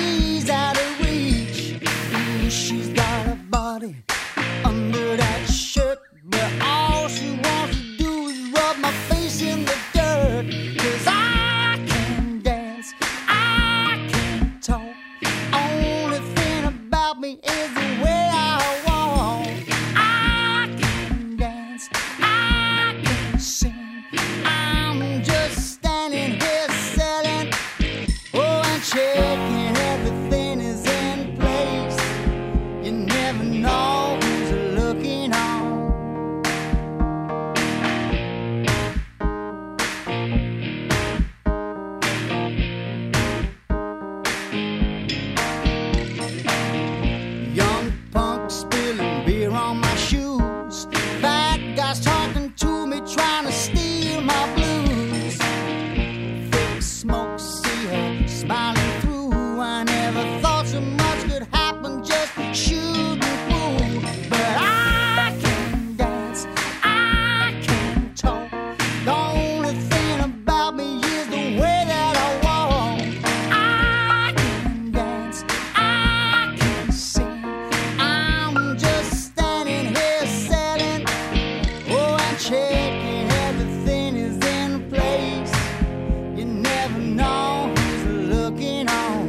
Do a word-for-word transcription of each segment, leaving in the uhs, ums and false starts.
she's out of reach. Ooh, she's got a body under that shirt, but all she wants to do is rub my face in the dirt. 'Cause I can dance, I can talk. Only thing about me is the way I walk. I can dance, I can sing. I'm just standing here selling, oh, and checking everything is in place. You never know who's looking on. Young punk spilling beer on my shoes. Fat guys talking to me, trying to steal my blues. Thick smoke, see her smiling through. I never thought so much could happen just shooting through. But I can dance, I can talk. The only thing about me is the way that I walk. I can dance, I can sing. I'm just standing here selling, oh, and checking everything is in place. You never know who's looking on.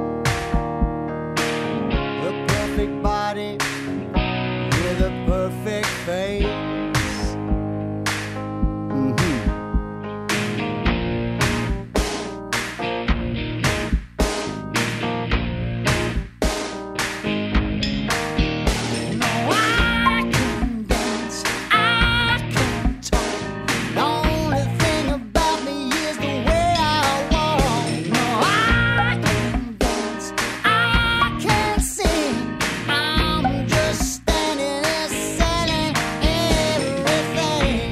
A perfect body with a perfect face. Mhm. No, I can dance, I can talk. The only thing about me is the way I walk. No, I can dance, I can sing. I'm just standing there selling everything.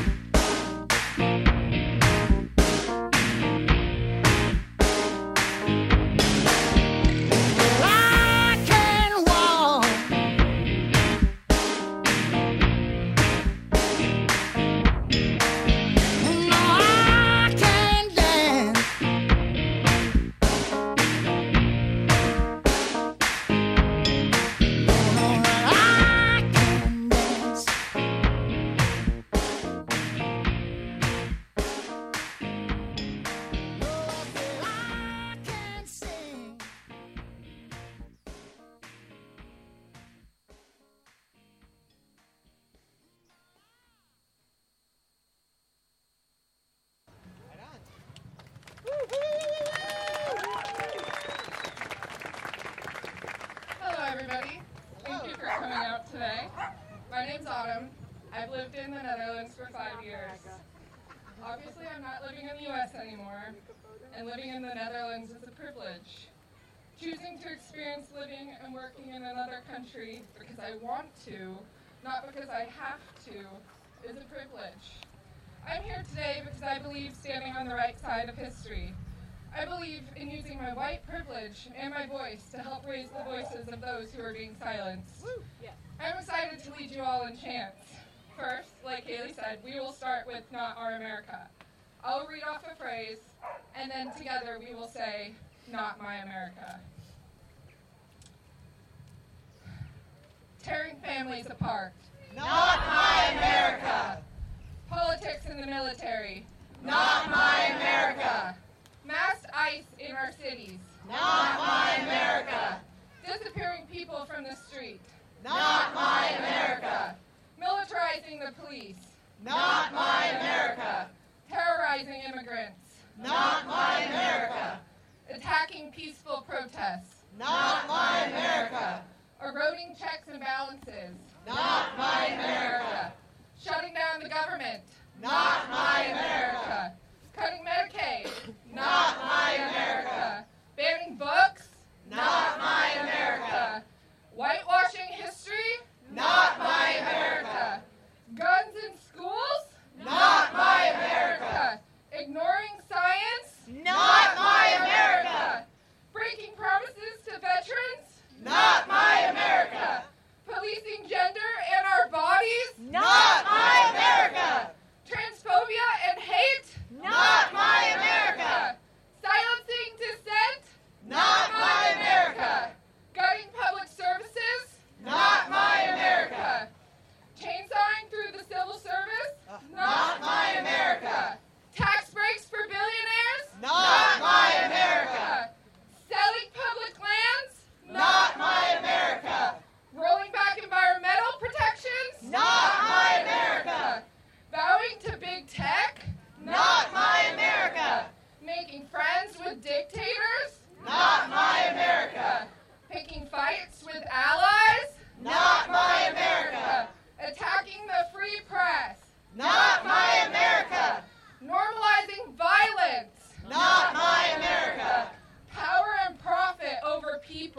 Well, I can walk. No, I can dance. No, I can dance. No, I can sing. Hello, everybody. Thank you for coming out today. My name's Autumn. I've lived in the Netherlands for five years. Obviously, I'm not living in the U S anymore, and living in the Netherlands is a privilege. Choosing to experience living and working in another country because I want to, not because I have to, is a privilege. I'm here today because I believe standing on the right side of history. I believe in using my white privilege and my voice to help raise the voices of those who are being silenced. I'm excited to lead you all in chants. First, like Haley said, we will start with Not Our America. I'll read off a phrase, and then together we will say, Not My America. Tearing families apart. Not my America! Politics in the military. Not my America! Mass ICE in our cities. Not my America! Disappearing people from the street. Not my America! Militarizing the police. Not my America! Terrorizing immigrants. Not my America! Attacking peaceful protests. Not my America! Eroding checks and balances. Not my America! Shutting down the government. Not my America! Cutting Medicaid. Not my America! Banning books. Not my America! Whitewashing history. Not my America! Guns in schools. Not my America! Ignoring science. Not my America! Breaking promises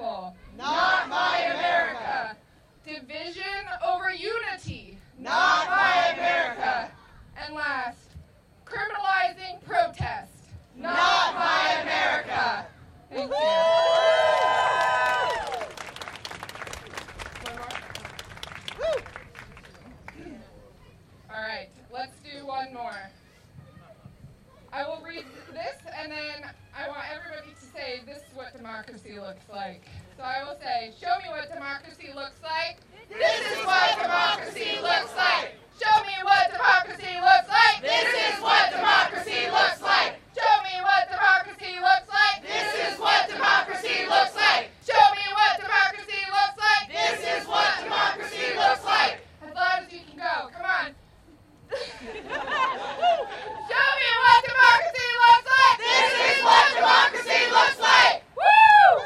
people. Not my America. Division over unity. Not my America. And last, criminalizing protest. Not my America. Thank you. One more? All right, let's do one more. I will read this, and then I want everybody to say, this is what democracy looks like. So I will say, show me what democracy looks like. This is what democracy looks like. Show me what democracy looks like. This is what democracy looks like. Show me what democracy looks like. This is what democracy looks like. Show me what democracy looks like. This is what democracy looks like. As loud as you can go. Come on. Show me what democracy looks like. This is what democracy looks like. Woo!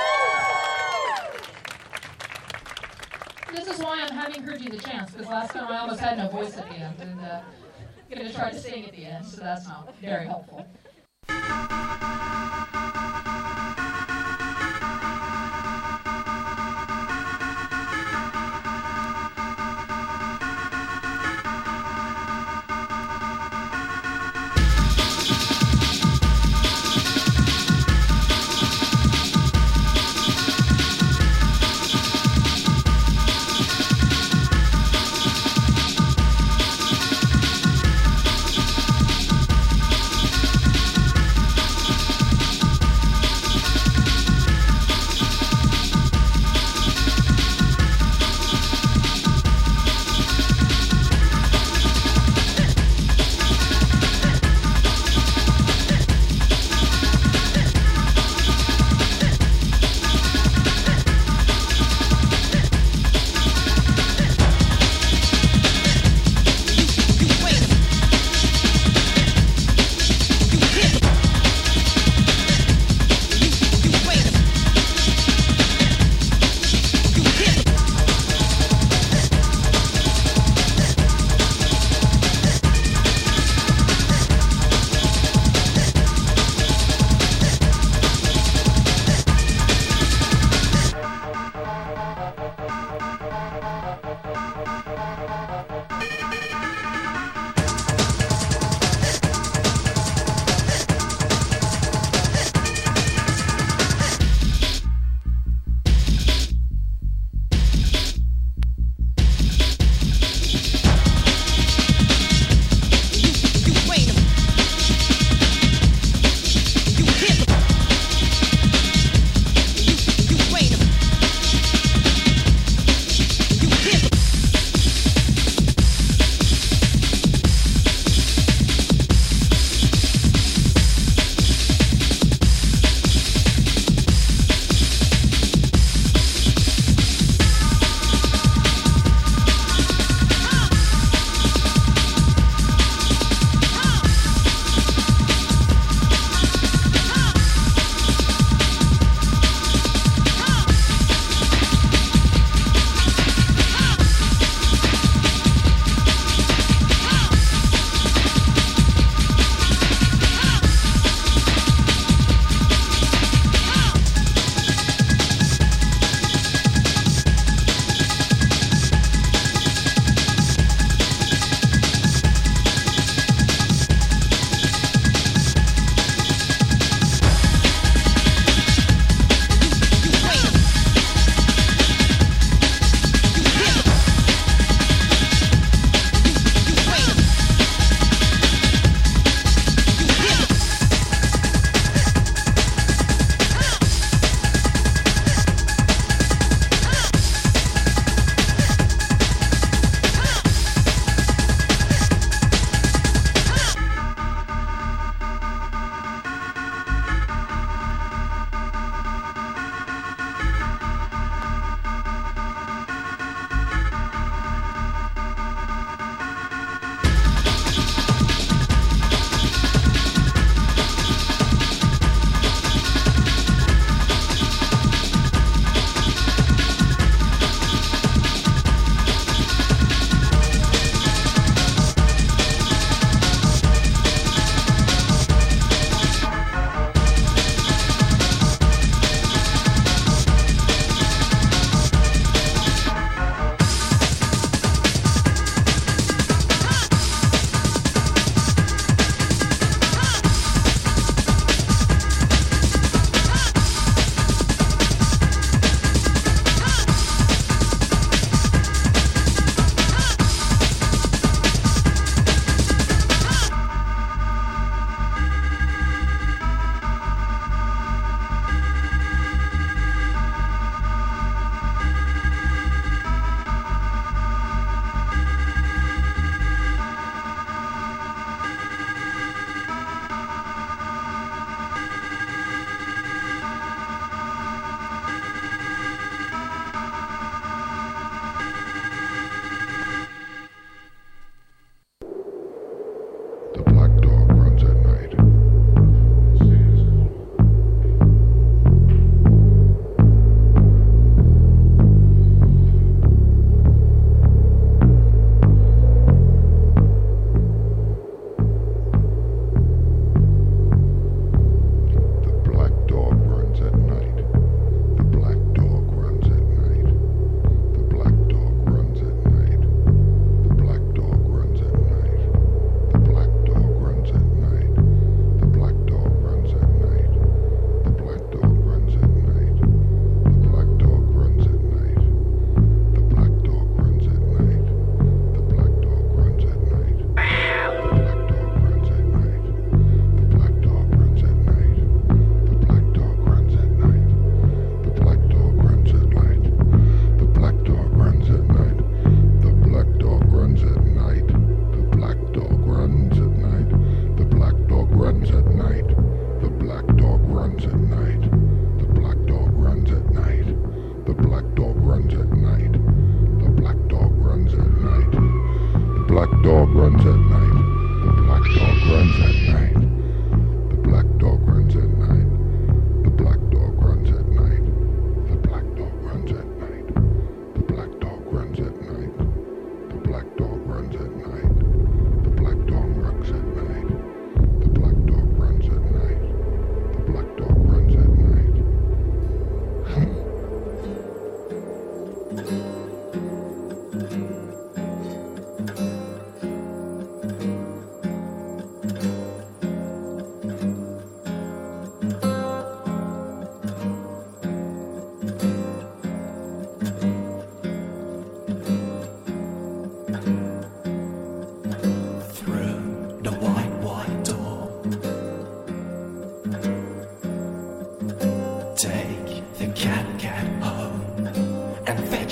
This is why I'm having heard you the chance, because last time I almost had no voice at the end, and uh, I'm going to try to sing at the end, so that's not very helpful.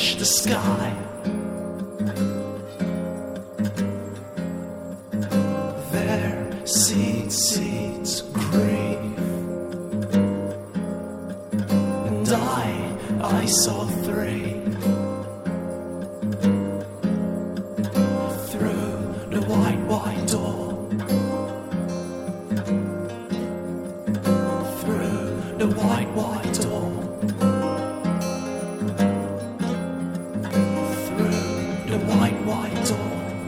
touch the sky. There, seeds, seeds, grief. And I, I saw three. Through the white, white door. Through the white, white door. Through the white, white door.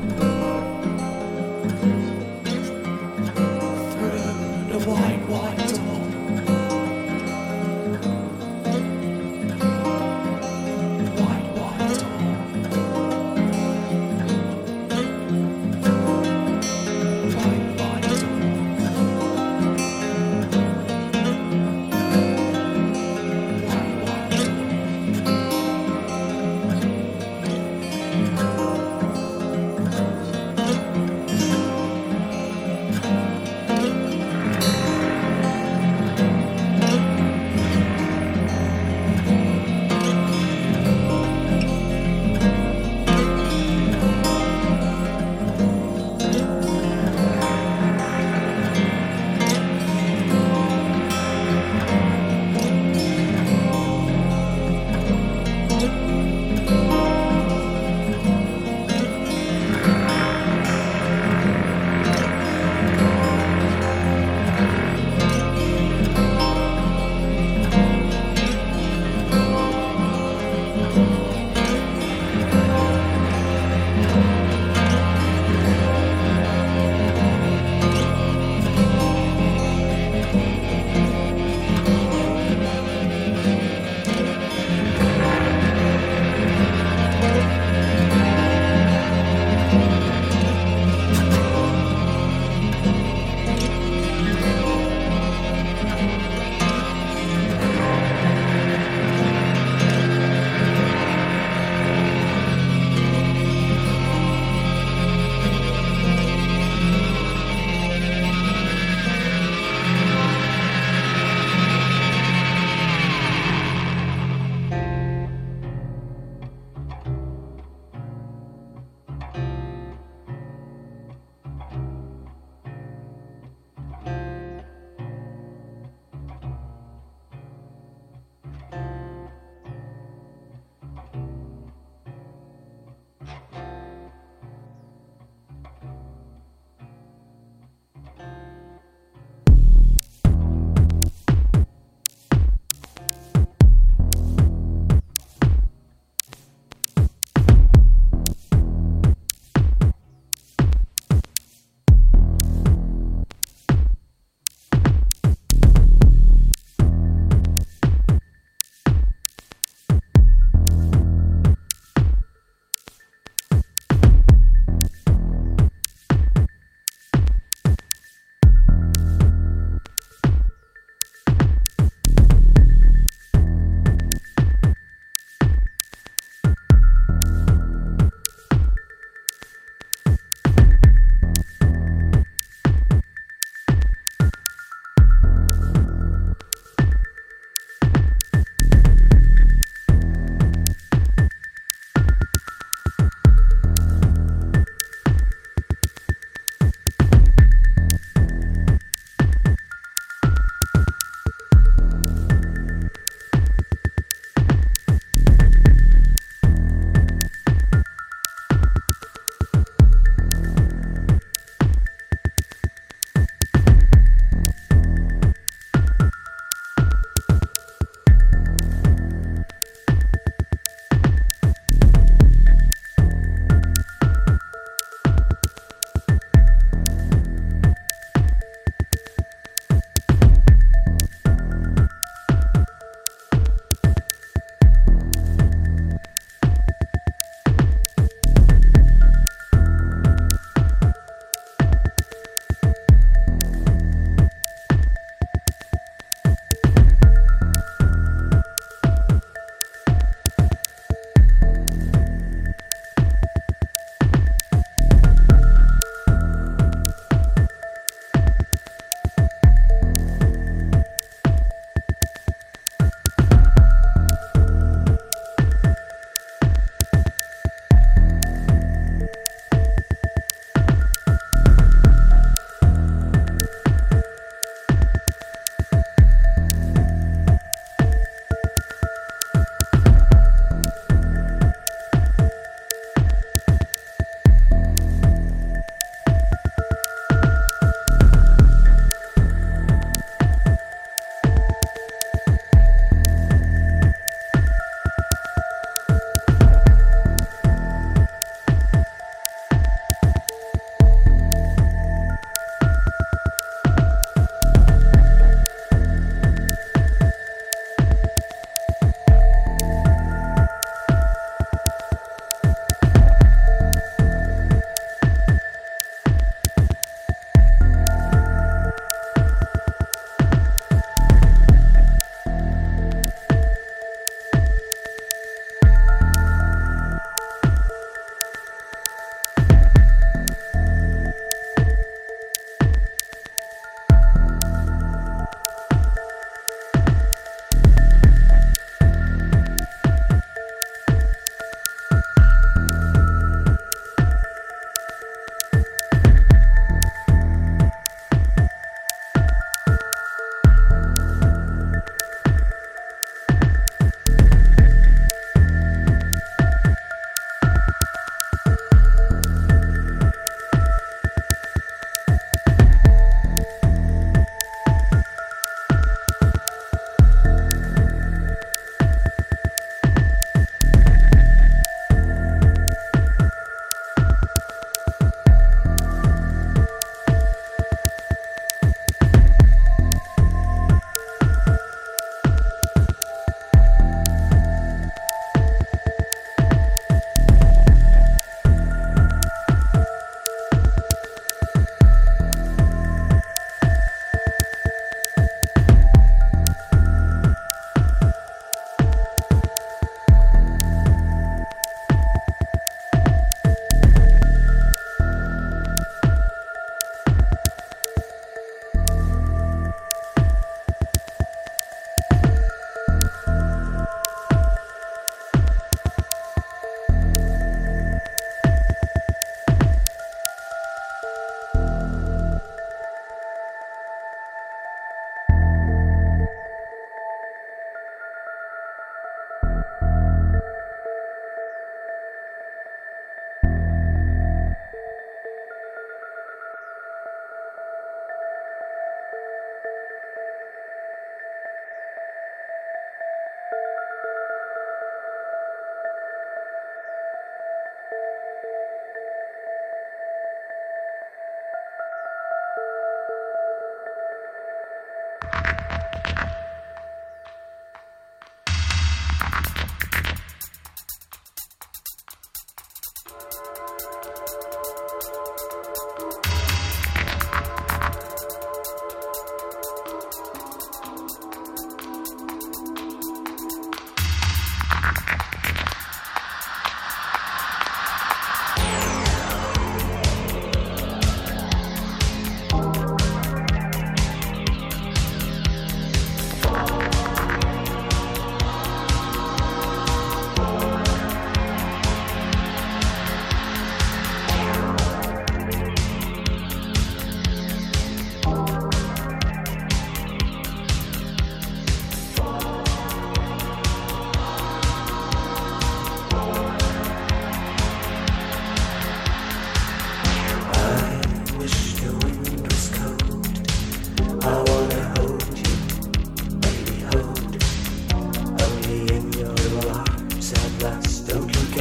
Through the white, white door.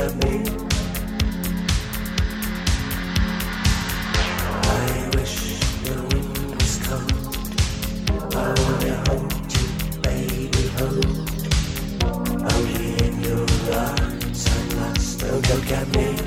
at me. I wish the wind was cold. I wanna hold you, baby, hold. Only in your arms I'm lost. Don't look at me.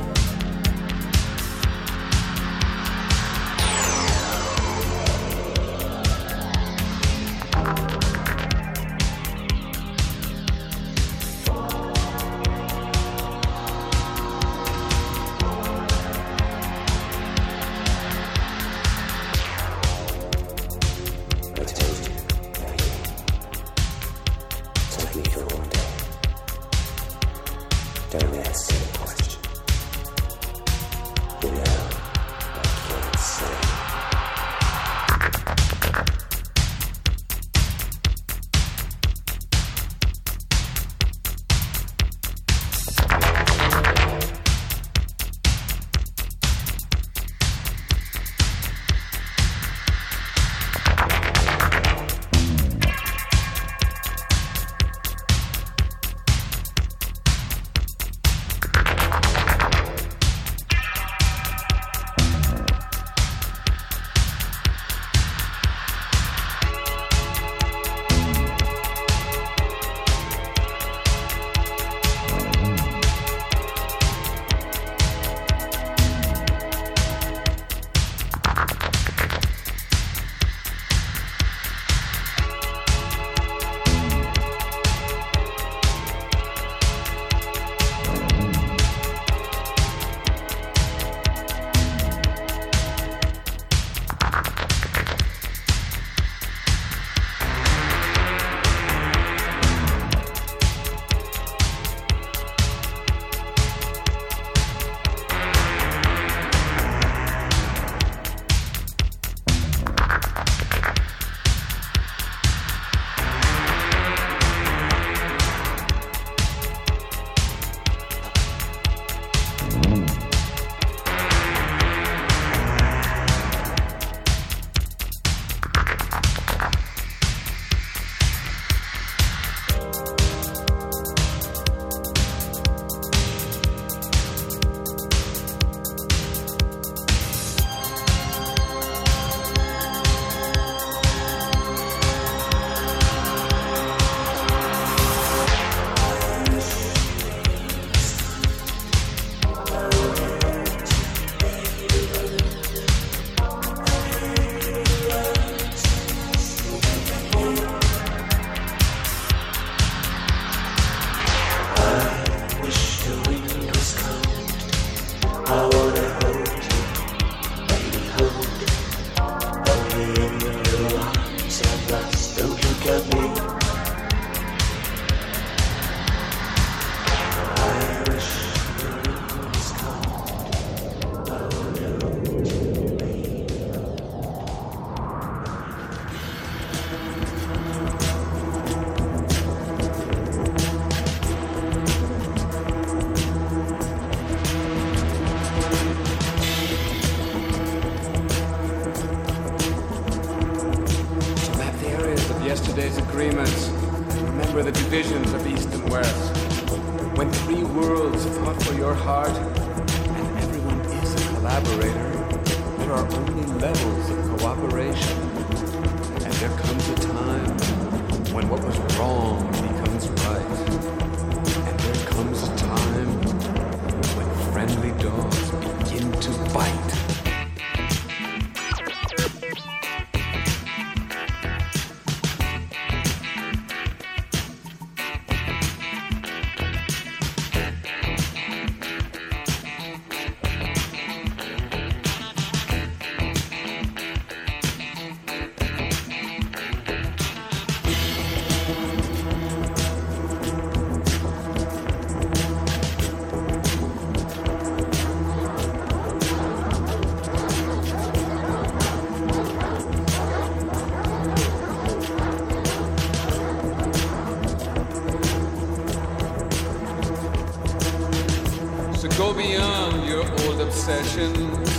Go beyond your old obsessions.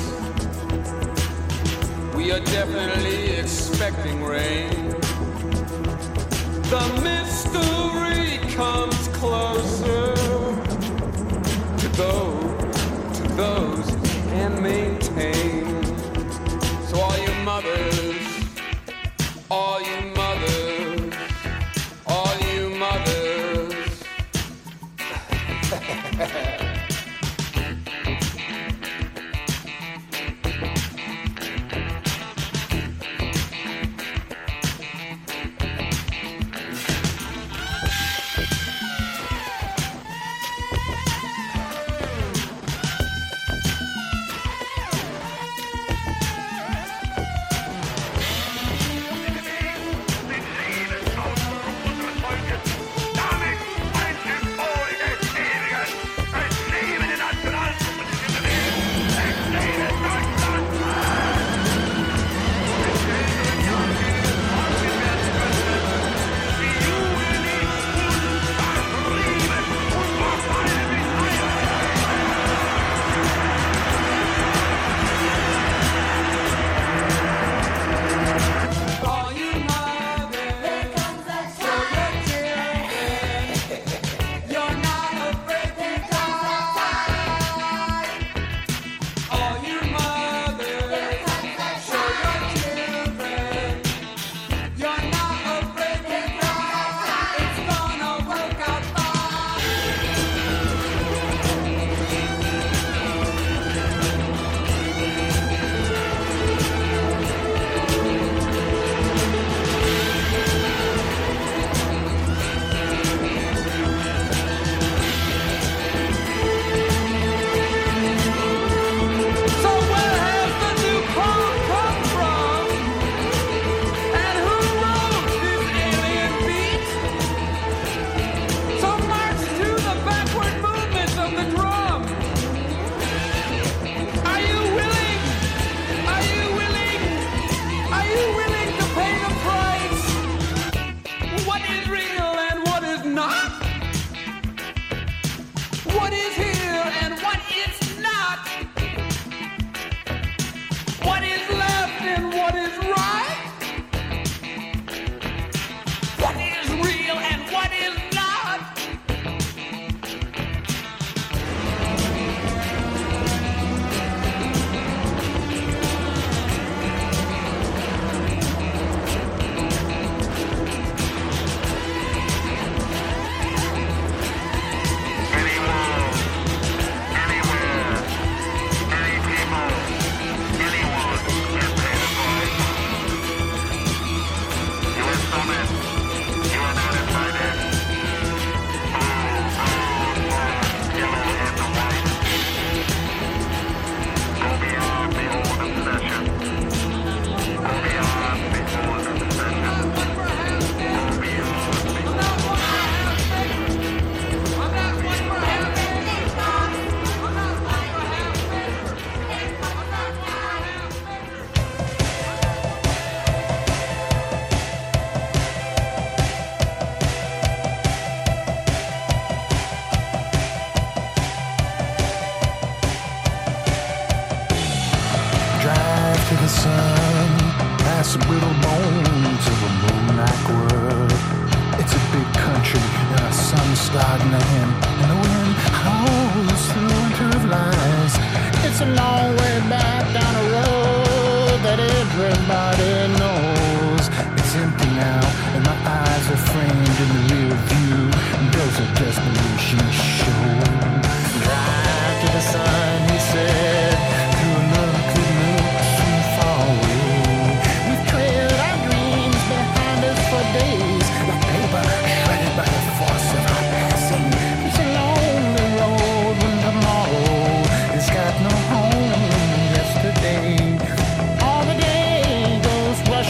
We are definitely expecting rain. The mystery comes closer. those, to those, and maintain. So all you mothers, all you mothers, all you mothers. Pass a little bone to the moonlight world. It's a big country and a sun starting to end, and the wind howls through the winter of lies. It's a long way back down a road that everybody knows. It's empty now, and my eyes are framed in the rear view. Does a desperation show? Drive to the sun, he said, through a look that looks from far away. We've trailed our dreams behind us for days, like paper shredded by the force of our passing. It's a lonely road when tomorrow has got no home. Yesterday, all the day goes rushing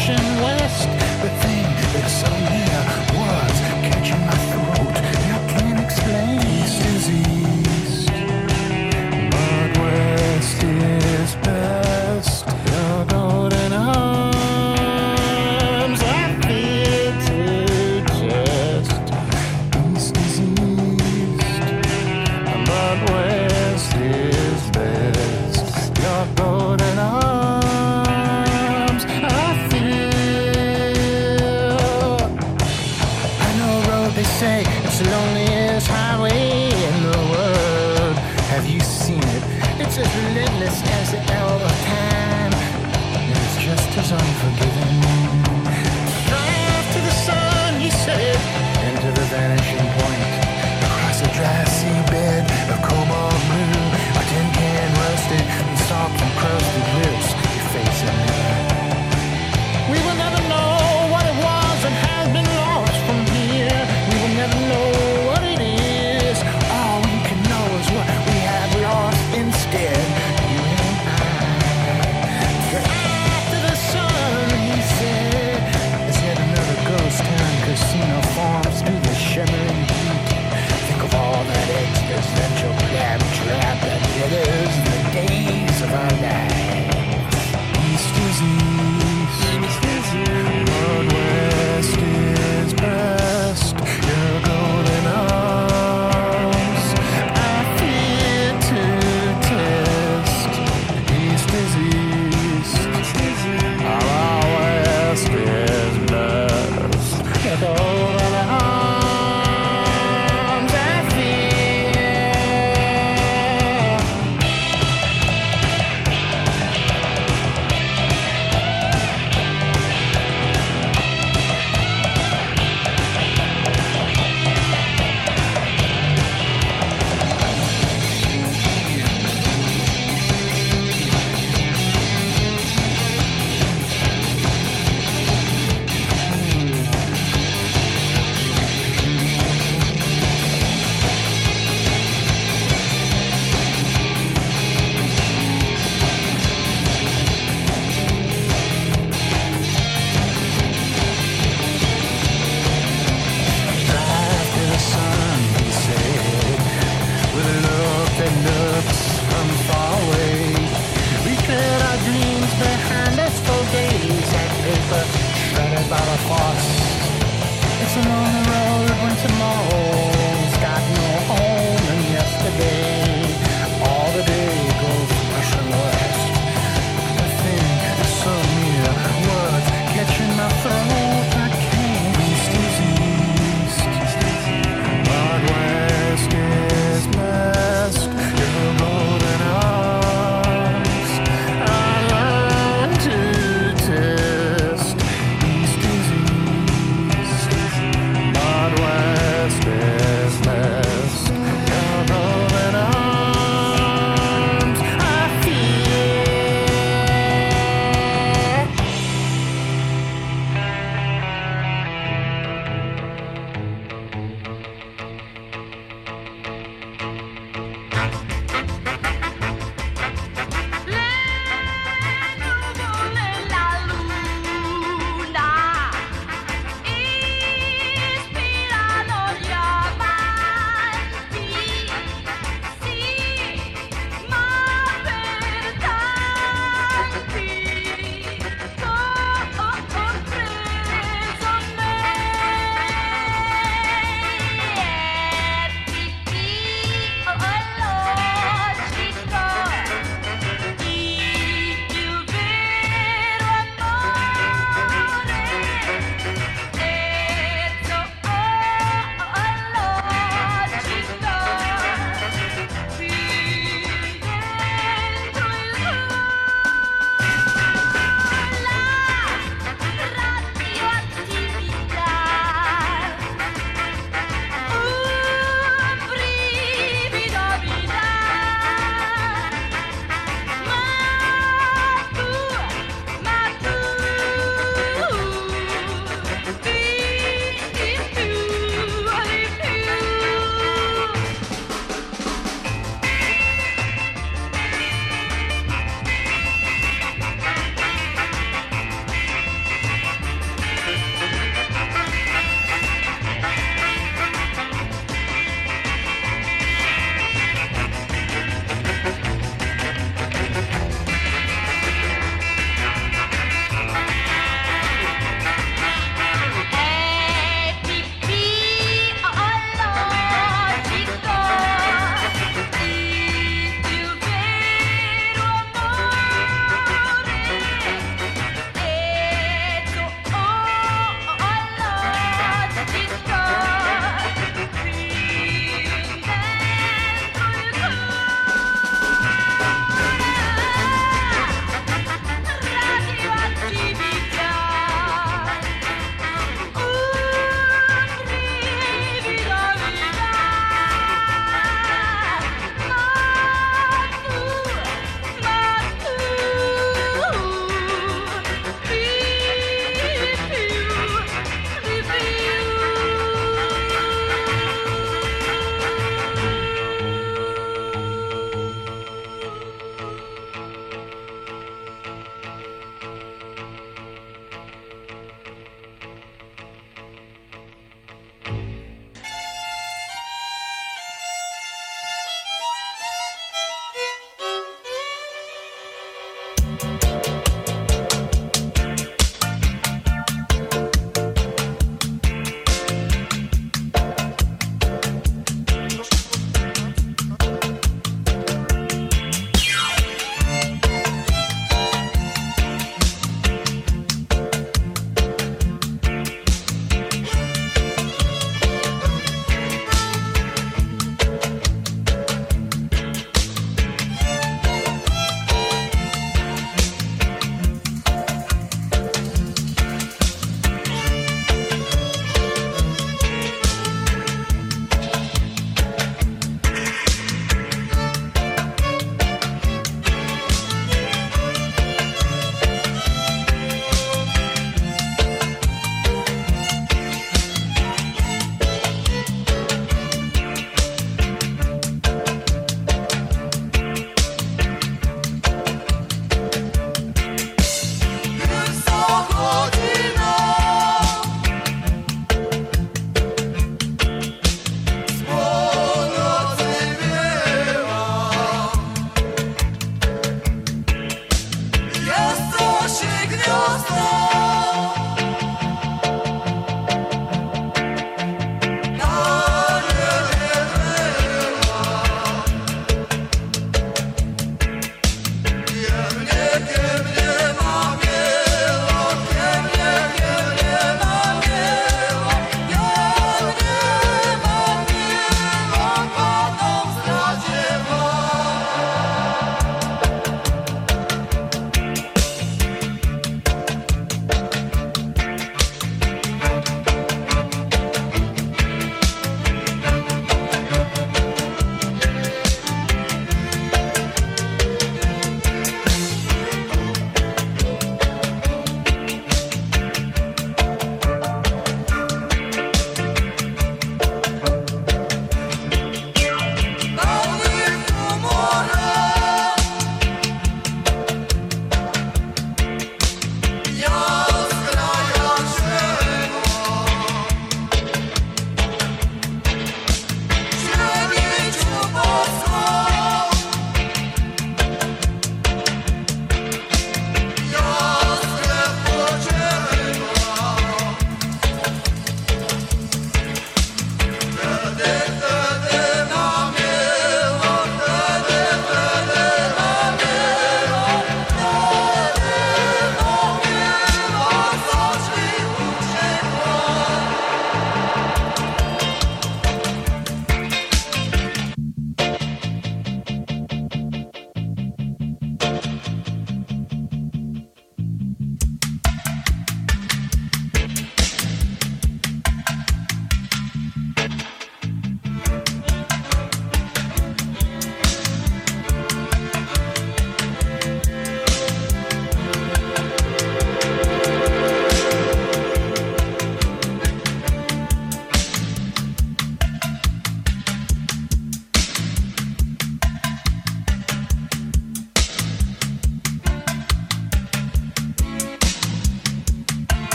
Oh,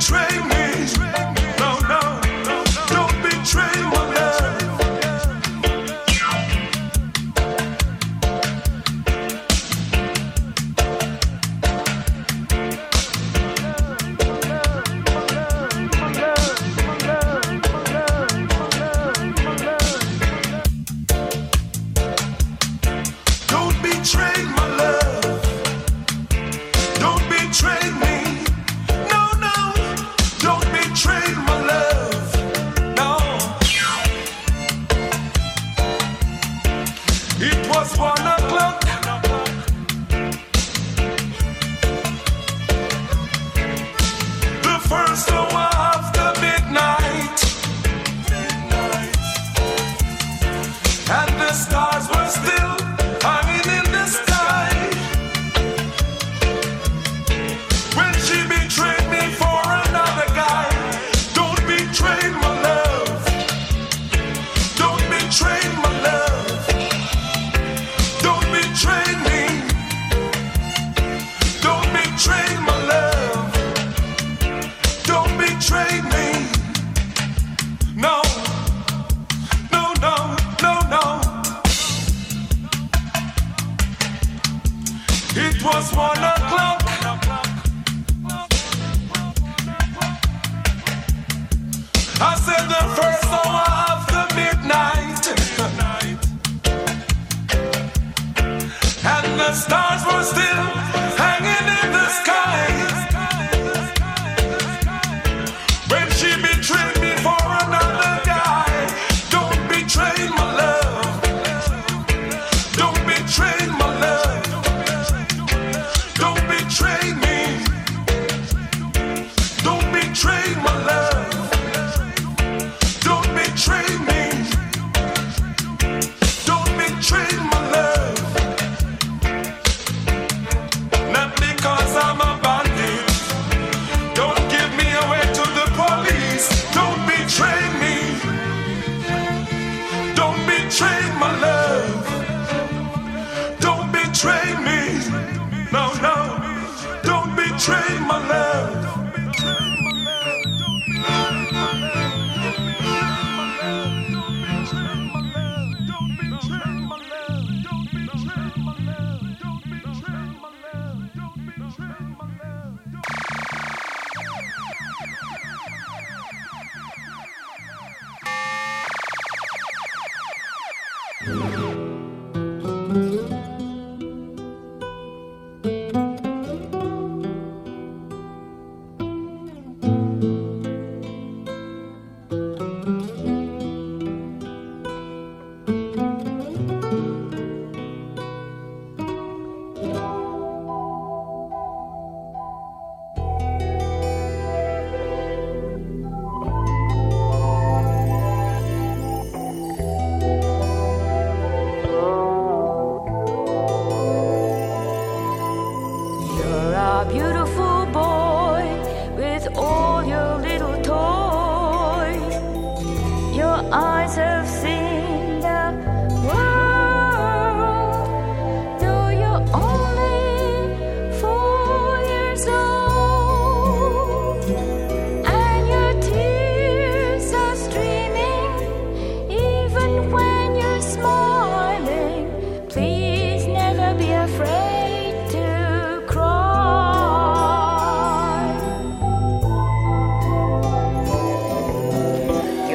betray me. No, no, don't betray my love. Don't betray my love. Don't betray me. No, no, don't betray my love. No. It was one o'clock. The first hour after midnight. And the stars were still hanging in the sky. When she betrayed me for another guy. Don't betray my love. Don't betray my love. Don't betray me. Don't betray my love. Don't betray me. No. No, no, no, no. It was one o'clock. I said the first hour after midnight. And the stars were still hanging in the sky. When she betrayed me for another guy. Don't betray my love. Don't betray my love. Don't betray me. Don't betray my love. Don't betray me. Don't betray my love. Not because I'm a bandit. Don't give me away to the police. Don't betray me. Don't betray my love. Don't betray me. No, no. Don't betray my love.